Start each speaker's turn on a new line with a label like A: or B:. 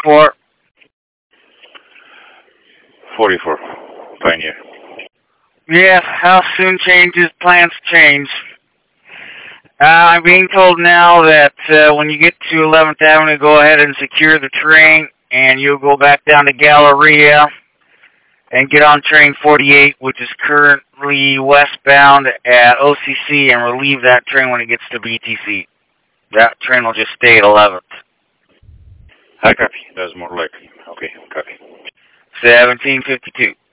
A: report?
B: 44, Pioneer.
A: Yes, how soon changes, plans change. I'm being told now that when you get to 11th Avenue, go ahead and secure the train, and you'll go back down to Galleria and get on train 48, which is currently westbound at OCC, and relieve that train when it gets to BTC. That train will just stay at 11th.
B: I copy. That's more likely. Okay, copy.
A: 1752.